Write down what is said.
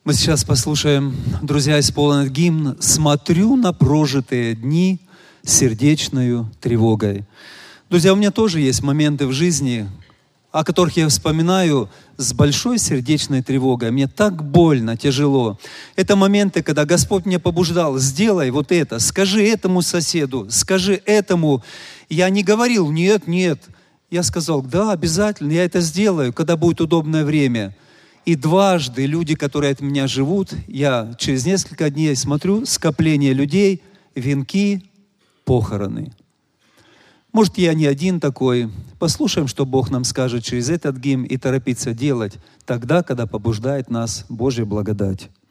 Мы сейчас послушаем, друзья, исполнен гимн «Смотрю на прожитые дни сердечною тревогой». Друзья, у меня тоже есть моменты в жизни, о которых я вспоминаю с большой сердечной тревогой. Мне так больно, тяжело. Это моменты, когда Господь меня побуждал: сделай вот это, скажи этому соседу, скажи этому. Я не говорил: нет, нет. Я сказал: да, обязательно, я это сделаю, когда будет удобное время. И дважды люди, которые от меня живут, я через несколько дней смотрю, скопление людей, венки, похороны. Может, я не один такой. Послушаем, что Бог нам скажет через этот гимн, и торопиться делать тогда, когда побуждает нас Божья благодать.